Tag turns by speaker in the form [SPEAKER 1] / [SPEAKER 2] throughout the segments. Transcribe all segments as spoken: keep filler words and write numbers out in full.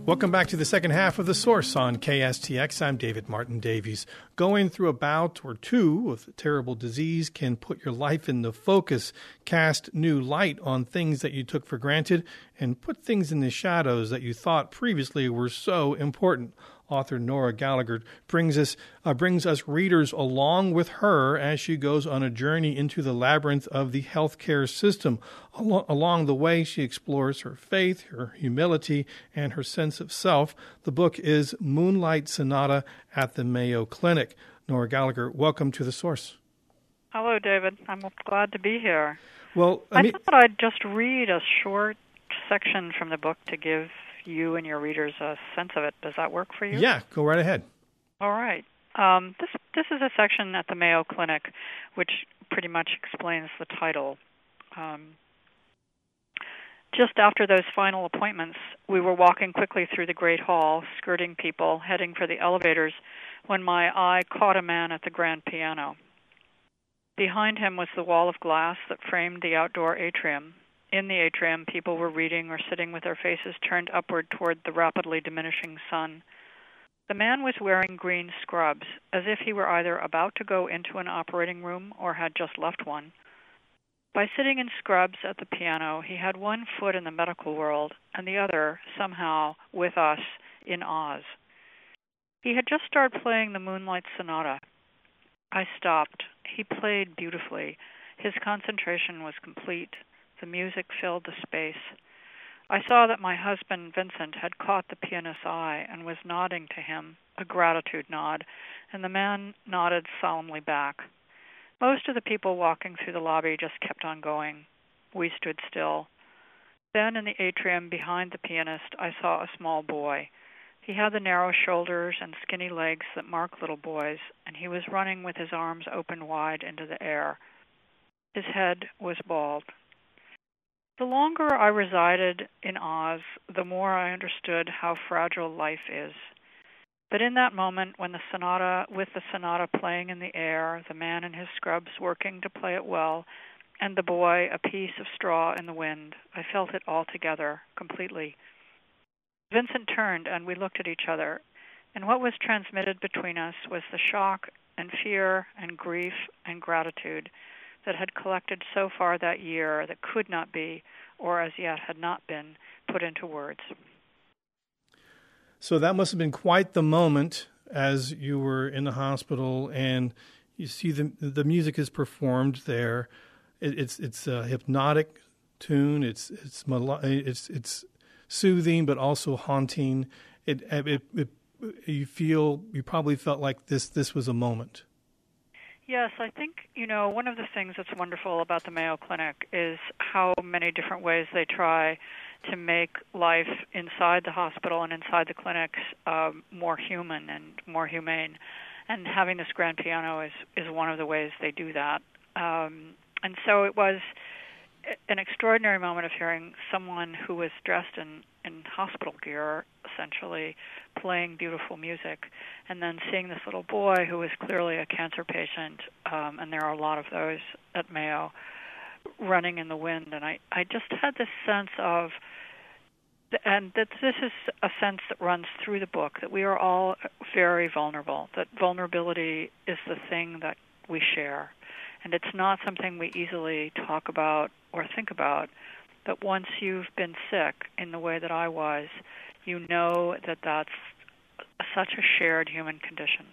[SPEAKER 1] Welcome back to the second half of The Source on K S T X. I'm David Martin Davies. Going through a bout or two with a terrible disease can put your life into focus, cast new light on things that you took for granted, and put things in the shadows that you thought previously were so important. Author Nora Gallagher brings us uh, brings us readers along with her as she goes on a journey into the labyrinth of the healthcare system. Al- along the way, she explores her faith, her humility, and her sense of self. The book is Moonlight Sonata at the Mayo Clinic. Nora Gallagher, welcome to The Source.
[SPEAKER 2] Hello, David. I'm glad to be here.
[SPEAKER 1] Well, I,
[SPEAKER 2] I
[SPEAKER 1] mean,
[SPEAKER 2] thought I'd just read a short section from the book to give you and your readers a sense of it. Does that work for you?
[SPEAKER 1] Yeah, go right ahead.
[SPEAKER 2] All right. Um, this this is a section at the Mayo Clinic, which pretty much explains the title. Um, just after those final appointments, we were walking quickly through the great hall, skirting people, heading for the elevators, when my eye caught a man at the grand piano. Behind him was the wall of glass that framed the outdoor atrium. In the atrium, people were reading or sitting with their faces turned upward toward the rapidly diminishing sun. The man was wearing green scrubs, as if he were either about to go into an operating room or had just left one. By sitting in scrubs at the piano, he had one foot in the medical world and the other, somehow, with us in Oz. He had just started playing the Moonlight Sonata. I stopped. He played beautifully. His concentration was complete. The music filled the space. I saw that my husband, Vincent, had caught the pianist's eye and was nodding to him, a gratitude nod, and the man nodded solemnly back. Most of the people walking through the lobby just kept on going. We stood still. Then in the atrium behind the pianist, I saw a small boy. He had the narrow shoulders and skinny legs that mark little boys, and he was running with his arms open wide into the air. His head was bald. The longer I resided in Oz, the more I understood how fragile life is. But in that moment, when the sonata, with the sonata playing in the air, the man in his scrubs working to play it well, and the boy a piece of straw in the wind, I felt it all together, completely. Vincent turned, and we looked at each other, and what was transmitted between us was the shock and fear and grief and gratitude that had collected so far that year that could not be, or as yet had not been, put into words.
[SPEAKER 1] So that must have been quite the moment as you were in the hospital and you see the the music is performed there. It, it's it's a hypnotic tune. It's it's it's it's soothing but also haunting. It, it, it you feel you probably felt like this this was a moment.
[SPEAKER 2] Yes, I think, you know, one of the things that's wonderful about the Mayo Clinic is how many different ways they try to make life inside the hospital and inside the clinics um, more human and more humane. And having this grand piano is, is one of the ways they do that. Um, and so it was an extraordinary moment of hearing someone who was dressed in, in hospital gear, essentially, playing beautiful music, and then seeing this little boy who was clearly a cancer patient, um, and there are a lot of those at Mayo, running in the wind. And I, I just had this sense of, and that this is a sense that runs through the book, that we are all very vulnerable, that vulnerability is the thing that we share. And it's not something we easily talk about or think about, but once you've been sick in the way that I was, you know that that's such a shared human condition.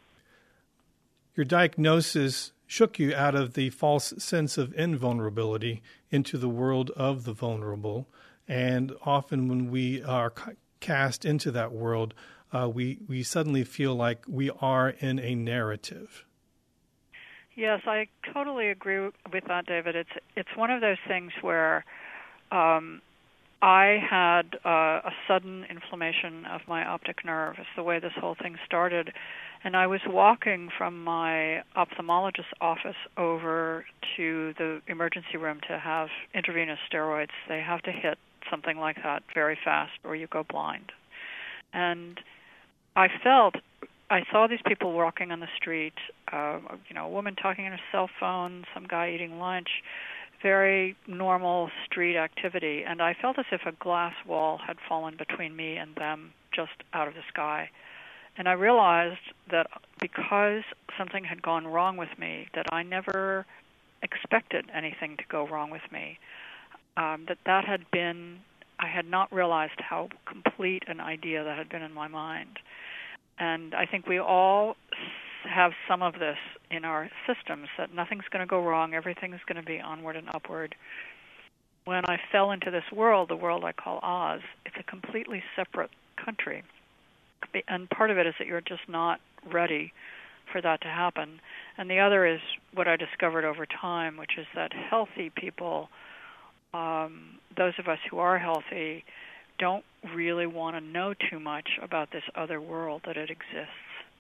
[SPEAKER 1] Your diagnosis shook you out of the false sense of invulnerability into the world of the vulnerable. And often when we are cast into that world, uh, we, we suddenly feel like we are in a narrative.
[SPEAKER 2] Yes, I totally agree with that, David. It's it's one of those things where um, I had uh, a sudden inflammation of my optic nerve. It's the way this whole thing started. And I was walking from my ophthalmologist's office over to the emergency room to have intravenous steroids. They have to hit something like that very fast or you go blind. And I felt, I saw these people walking on the street, uh, you know, a woman talking on her cell phone, some guy eating lunch, very normal street activity, and I felt as if a glass wall had fallen between me and them just out of the sky. And I realized that because something had gone wrong with me, that I never expected anything to go wrong with me, um, that that had been, I had not realized how complete an idea that had been in my mind. And I think we all have some of this in our systems, that nothing's going to go wrong, everything's going to be onward and upward. When I fell into this world, the world I call Oz, it's a completely separate country. And part of it is that you're just not ready for that to happen. And the other is what I discovered over time, which is that healthy people, um, those of us who are healthy, don't really want to know too much about this other world, that it exists.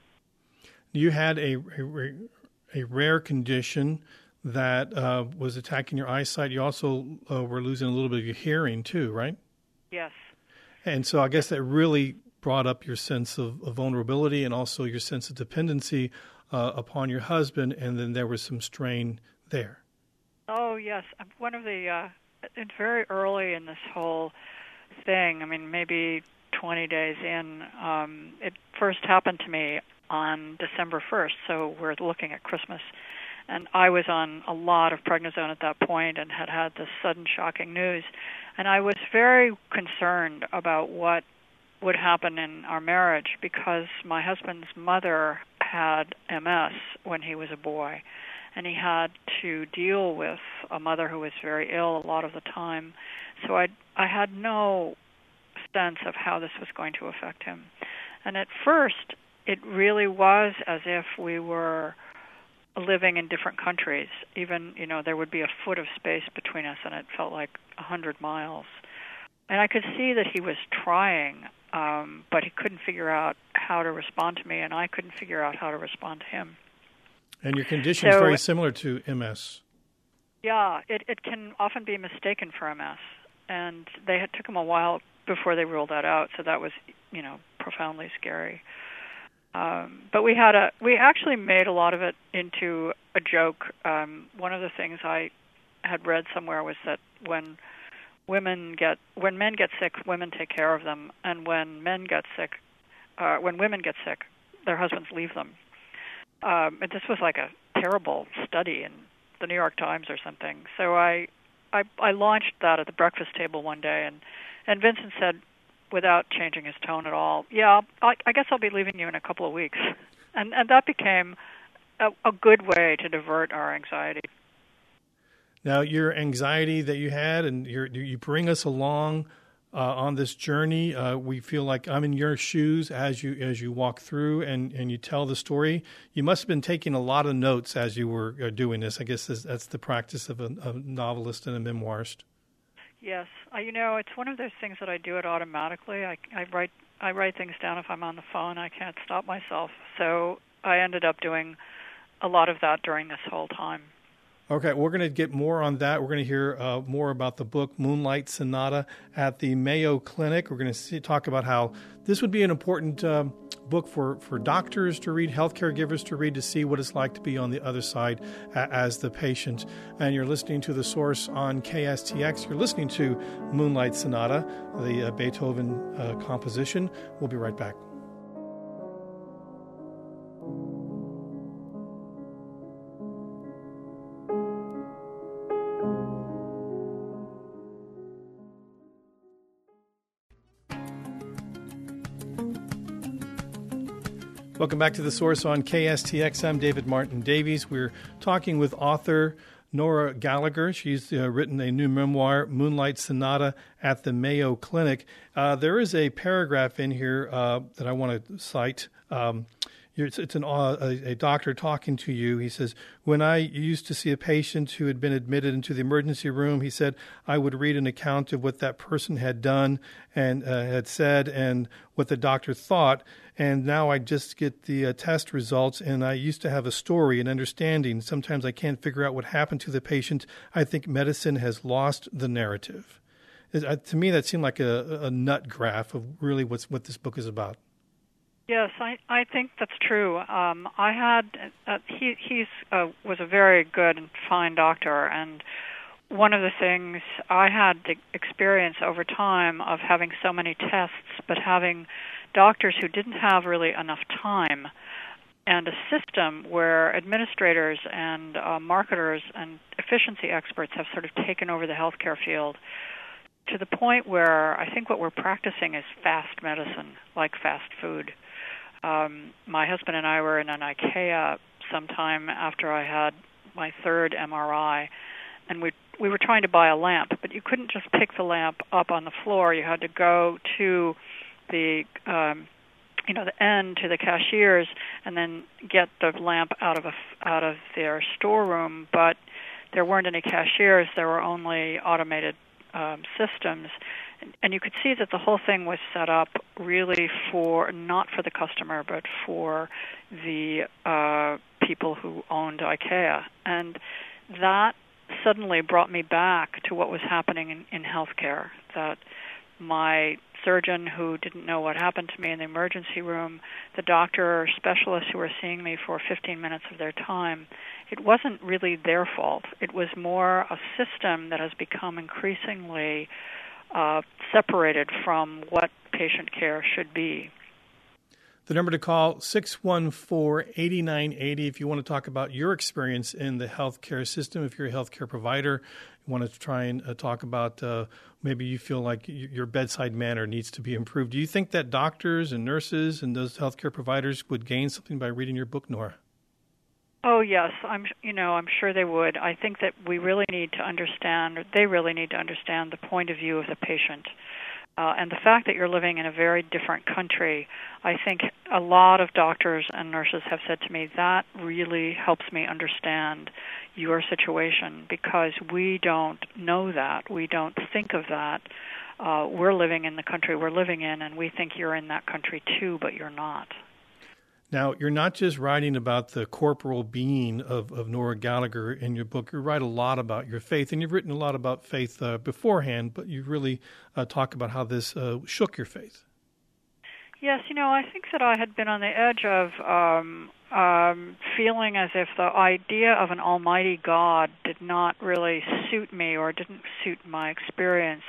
[SPEAKER 1] You had a, a, a rare condition that uh, was attacking your eyesight. You also uh, were losing a little bit of your hearing too, right?
[SPEAKER 2] Yes.
[SPEAKER 1] And so I guess that really brought up your sense of, of vulnerability and also your sense of dependency uh, upon your husband, and then there was some strain there.
[SPEAKER 2] Oh, yes. One of the, uh, it's very early in this whole thing, I mean, maybe twenty days in, um, it first happened to me on December first, so we're looking at Christmas. And I was on a lot of prednisone at that point and had had this sudden shocking news. And I was very concerned about what would happen in our marriage, because my husband's mother had M S when he was a boy, and he had to deal with a mother who was very ill a lot of the time. So I I had no sense of how this was going to affect him. And at first, it really was as if we were living in different countries. Even, you know, there would be a foot of space between us, and it felt like a hundred miles. And I could see that he was trying, um, but he couldn't figure out how to respond to me, and I couldn't figure out how to respond to him.
[SPEAKER 1] And your condition is
[SPEAKER 2] so,
[SPEAKER 1] very similar to M S.
[SPEAKER 2] Yeah, it, it can often be mistaken for M S. And they had, took him a while before they ruled that out, so that was, you know, profoundly scary. Um, but we had a, we actually made a lot of it into a joke. Um, one of the things I had read somewhere was that when women get, when men get sick, women take care of them, and when men get sick, uh, when women get sick, their husbands leave them. Um, and this was like a terrible study in the New York Times or something. So I, I, I launched that at the breakfast table one day, and, and Vincent said, without changing his tone at all, yeah, I, I guess I'll be leaving you in a couple of weeks. And and that became a, a good way to divert our anxiety.
[SPEAKER 1] Now, your anxiety that you had, and you're, you bring us along uh, on this journey. Uh, we feel like I'm in your shoes as you as you walk through and, and you tell the story. You must have been taking a lot of notes as you were uh, doing this. I guess that's, that's the practice of a, a novelist and a memoirist.
[SPEAKER 2] Yes, I, you know, it's one of those things that I do it automatically. I, I write I write things down if I'm on the phone. I can't stop myself. So I ended up doing a lot of that during this whole time.
[SPEAKER 1] Okay, we're going to get more on that. We're going to hear uh, more about the book Moonlight Sonata at the Mayo Clinic. We're going to see, talk about how this would be an important uh, book for, for doctors to read, healthcare givers to read, to see what it's like to be on the other side uh, as the patient. And you're listening to The Source on K S T X. You're listening to Moonlight Sonata, the uh, Beethoven uh, composition. We'll be right back. Welcome back to The Source on K S T X. I'm David Martin Davies. We're talking with author Nora Gallagher. She's uh, written a new memoir, Moonlight Sonata at the Mayo Clinic. Uh, there is a paragraph in here uh, that I want to cite. Um, it's, it's an, uh, a, a doctor talking to you. He says, when I used to see a patient who had been admitted into the emergency room, he said, I would read an account of what that person had done and uh, had said and what the doctor thought. And now I just get the uh, test results, and I used to have a story and understanding. Sometimes I can't figure out what happened to the patient. I think medicine has lost the narrative. It, uh, to me, that seemed like a, a nut graph of really what's what this book is about.
[SPEAKER 2] Yes, I, I think that's true. Um, I had uh, he he's uh, was a very good and fine doctor, and one of the things I had to experience over time of having so many tests, but having doctors who didn't have really enough time, and a system where administrators and uh, marketers and efficiency experts have sort of taken over the healthcare field to the point where I think what we're practicing is fast medicine, like fast food. Um, my husband and I were in an IKEA sometime after I had my third M R I, and we we were trying to buy a lamp, but you couldn't just pick the lamp up on the floor. You had to go to the um, you know the end to the cashiers and then get the lamp out of a, out of their storeroom. But there weren't any cashiers. There were only automated um, systems. And you could see that the whole thing was set up really for, not for the customer, but for the uh, people who owned IKEA. And that suddenly brought me back to what was happening in, in healthcare, that my surgeon who didn't know what happened to me in the emergency room, the doctor or specialists who were seeing me for fifteen minutes of their time, it wasn't really their fault. It was more a system that has become increasingly Uh, separated from what patient care should be.
[SPEAKER 1] The number to call, six one four, eight nine eight zero, if you want to talk about your experience in the healthcare system. If you're a healthcare provider, you want to try and uh, talk about uh, maybe you feel like y- your bedside manner needs to be improved. Do you think that doctors and nurses and those healthcare providers would gain something by reading your book, Nora?
[SPEAKER 2] Oh yes, I'm you know I'm sure they would. I think that we really need to understand, or they really need to understand the point of view of the patient, uh, and the fact that you're living in a very different country. I think a lot of doctors and nurses have said to me that really helps me understand your situation, because we don't know that, we don't think of that. Uh, we're living in the country we're living in, and we think you're in that country too, but you're not.
[SPEAKER 1] Now, you're not just writing about the corporal being of, of Nora Gallagher in your book. You write a lot about your faith, and you've written a lot about faith uh, beforehand, but you really uh, talk about how this uh, shook your faith.
[SPEAKER 2] Yes, you know, I think that I had been on the edge of um, um, feeling as if the idea of an almighty God did not really suit me or didn't suit my experience.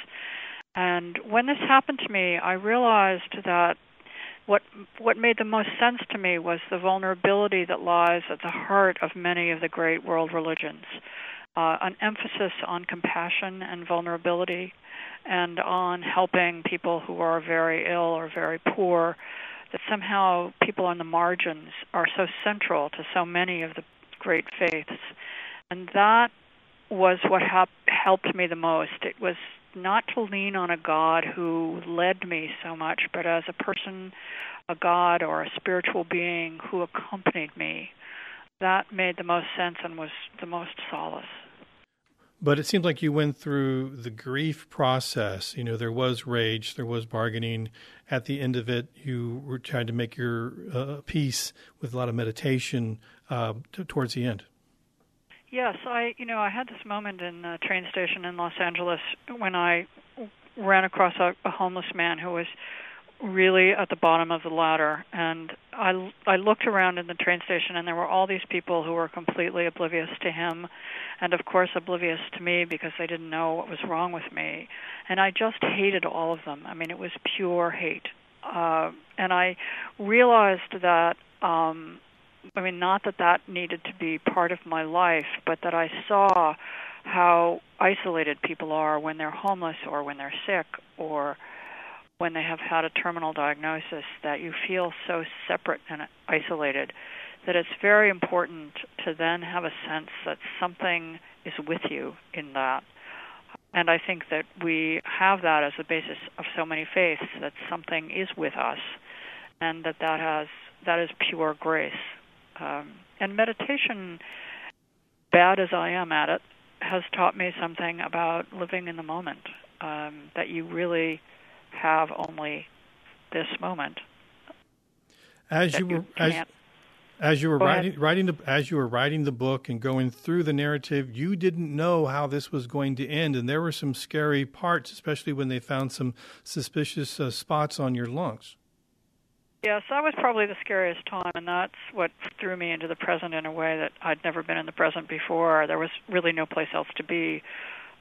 [SPEAKER 2] And when this happened to me, I realized that What what made the most sense to me was the vulnerability that lies at the heart of many of the great world religions, uh, an emphasis on compassion and vulnerability, and on helping people who are very ill or very poor, that somehow people on the margins are so central to so many of the great faiths. And that was what hap- helped me the most. It was not to lean on a God who led me so much, but as a person, a God or a spiritual being who accompanied me. That made the most sense and was the most solace.
[SPEAKER 1] But it seems like you went through the grief process. You know, there was rage, there was bargaining. At the end of it, you were trying to make your uh, peace with a lot of meditation uh, t- towards the end.
[SPEAKER 2] Yes, I, you know, I had this moment in the train station in Los Angeles when I ran across a, a homeless man who was really at the bottom of the ladder, and I, I looked around in the train station, and there were all these people who were completely oblivious to him, and of course oblivious to me because they didn't know what was wrong with me, and I just hated all of them. I mean, it was pure hate, uh, and I realized that um, I mean, not that that needed to be part of my life, but that I saw how isolated people are when they're homeless or when they're sick or when they have had a terminal diagnosis, that you feel so separate and isolated that it's very important to then have a sense that something is with you in that. And I think that we have that as the basis of so many faiths, that something is with us and that that, has, that is pure grace. Um, and meditation, bad as I am at it, has taught me something about living in the moment, um, that you really have only this moment.
[SPEAKER 1] As you were as, as you were writing writing the as you were writing the book and going through the narrative, you didn't know how this was going to end, and there were some scary parts, especially when they found some suspicious uh, spots on your lungs.
[SPEAKER 2] Yes, that was probably the scariest time, and that's what threw me into the present in a way that I'd never been in the present before. There was really no place else to be.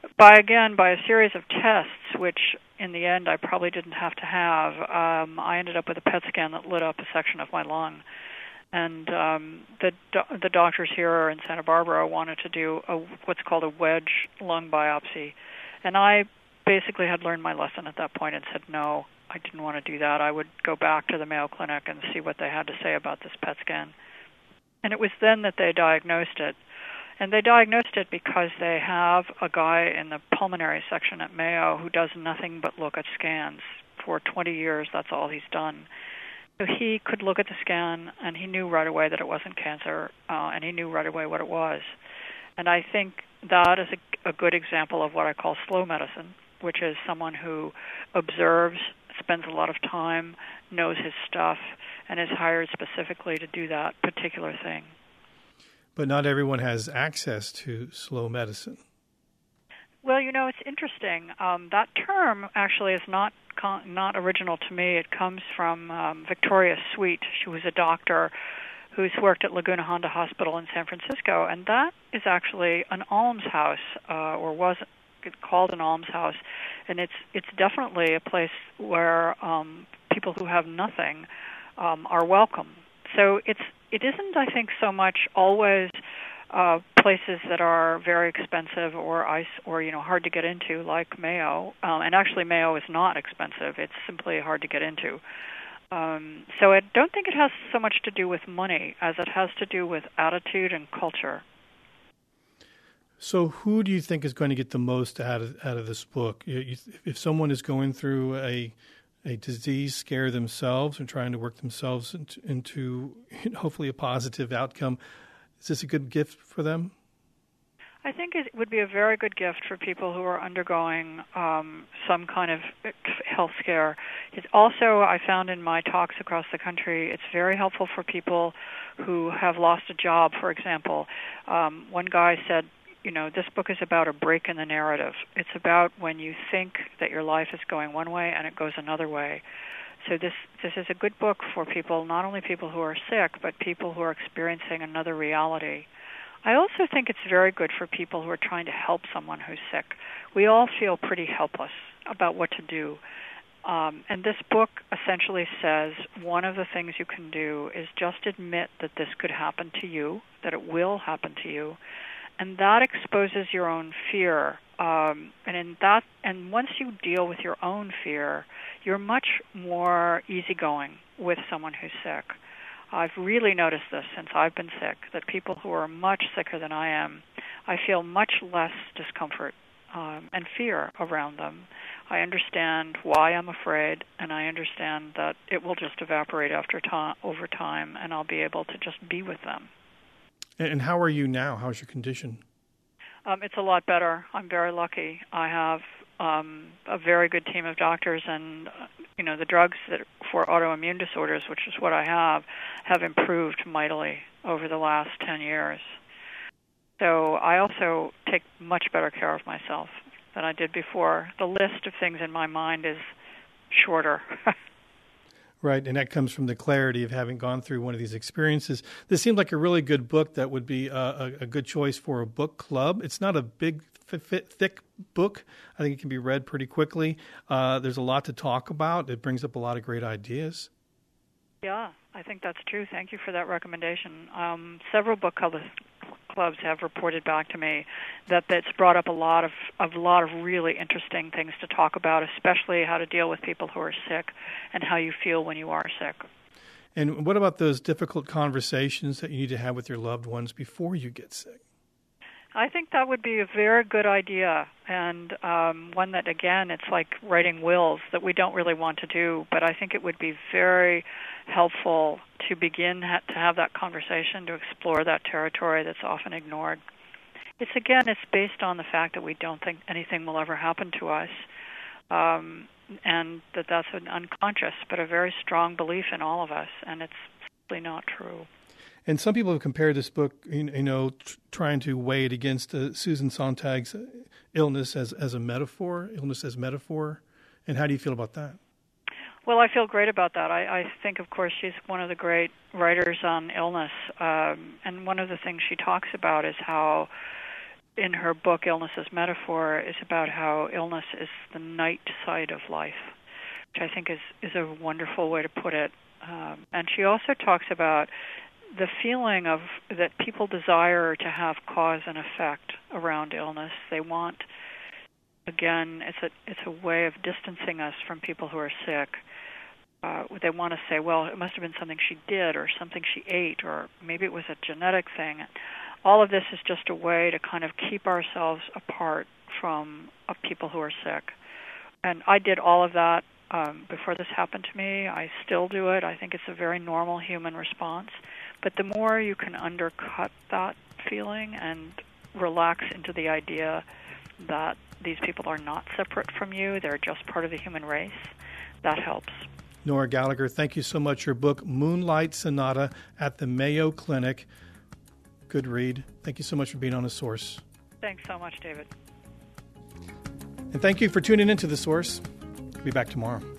[SPEAKER 2] by, again, by a series of tests, which in the end I probably didn't have to have, um, I ended up with a P E T scan that lit up a section of my lung. And um, the do- the doctors here in Santa Barbara wanted to do a, what's called a wedge lung biopsy. And I basically had learned my lesson at that point and said, no, I didn't want to do that. I would go back to the Mayo Clinic and see what they had to say about this P E T scan. And it was then that they diagnosed it. And they diagnosed it because they have a guy in the pulmonary section at Mayo who does nothing but look at scans. For twenty years, that's all he's done. So he could look at the scan, and he knew right away that it wasn't cancer, uh, and he knew right away what it was. And I think that is a, a good example of what I call slow medicine, which is someone who observes, spends a lot of time, knows his stuff, and is hired specifically to do that particular thing.
[SPEAKER 1] But not everyone has access to slow medicine.
[SPEAKER 2] Well, you know, it's interesting. Um, that term actually is not not original to me. It comes from um, Victoria Sweet. She was a doctor who's worked at Laguna Honda Hospital in San Francisco, and that is actually an almshouse, uh, or was called an almshouse, and it's it's definitely a place where um, people who have nothing um, are welcome. So it's it isn't, I think, so much always Uh, places that are very expensive or ice or you know hard to get into, like Mayo. Um, and actually, Mayo is not expensive; it's simply hard to get into. Um, so I don't think it has so much to do with money as it has to do with attitude and culture.
[SPEAKER 1] So, who do you think is going to get the most out of out of this book? You, you, if someone is going through a a disease scare themselves and trying to work themselves into, into hopefully a positive outcome, is this a good gift for them?
[SPEAKER 2] I think it would be a very good gift for people who are undergoing um, some kind of health scare. It's also, I found in my talks across the country, it's very helpful for people who have lost a job, for example. Um, one guy said, you know, this book is about a break in the narrative. It's about when you think that your life is going one way and it goes another way. So this this is a good book for people, not only people who are sick, but people who are experiencing another reality. I also think it's very good for people who are trying to help someone who's sick. We all feel pretty helpless about what to do. Um, and this book essentially says one of the things you can do is just admit that this could happen to you, that it will happen to you, and that exposes your own fear. Um, and in that, and once you deal with your own fear, you're much more easygoing with someone who's sick. I've really noticed this since I've been sick, that people who are much sicker than I am, I feel much less discomfort um, and fear around them. I understand why I'm afraid, and I understand that it will just evaporate after time, over time, and I'll be able to just be with them.
[SPEAKER 1] And how are you now? How's your condition?
[SPEAKER 2] Um, it's a lot better. I'm very lucky. I have um, a very good team of doctors, and uh, you know the drugs that for autoimmune disorders, which is what I have, have improved mightily over the last ten years. So I also take much better care of myself than I did before. The list of things in my mind is shorter.
[SPEAKER 1] Right, and that comes from the clarity of having gone through one of these experiences. This seemed like a really good book that would be a, a, a good choice for a book club. It's not a big, f- thick book. I think it can be read pretty quickly. Uh, there's a lot to talk about. It brings up a lot of great ideas.
[SPEAKER 2] Yeah, I think that's true. Thank you for that recommendation. Um, several book clubs clubs have reported back to me that that's brought up a lot of a lot of really interesting things to talk about, especially how to deal with people who are sick and how you feel when you are sick.
[SPEAKER 1] And what about those difficult conversations that you need to have with your loved ones before you get sick?
[SPEAKER 2] I think that would be a very good idea, and um, one that, again, it's like writing wills that we don't really want to do, but I think it would be very helpful to begin ha- to have that conversation, to explore that territory that's often ignored. It's, again, it's based on the fact that we don't think anything will ever happen to us, um, and that that's an unconscious but a very strong belief in all of us, and it's simply not true.
[SPEAKER 1] And some people have compared this book, you know, tr- trying to weigh it against uh, Susan Sontag's illness as, as a metaphor, illness as metaphor. And how do you feel about that?
[SPEAKER 2] Well, I feel great about that. I, I think, of course, she's one of the great writers on illness. Um, and one of the things she talks about is how in her book, Illness as Metaphor, is about how illness is the night side of life, which I think is, is a wonderful way to put it. Um, and she also talks about the feeling of that people desire to have cause and effect around illness. They want, again, it's a it's a way of distancing us from people who are sick. Uh, they want to say, well, it must have been something she did or something she ate, or maybe it was a genetic thing. All of this is just a way to kind of keep ourselves apart from uh, people who are sick. And I did all of that um, before this happened to me. I still do it. I think it's a very normal human response. But the more you can undercut that feeling and relax into the idea that these people are not separate from you, they're just part of the human race, that helps.
[SPEAKER 1] Nora Gallagher, thank you so much. Your book, Moonlight Sonata at the Mayo Clinic. Good read. Thank you so much for being on The Source.
[SPEAKER 2] Thanks so much, David.
[SPEAKER 1] And thank you for tuning into The Source. We'll be back tomorrow.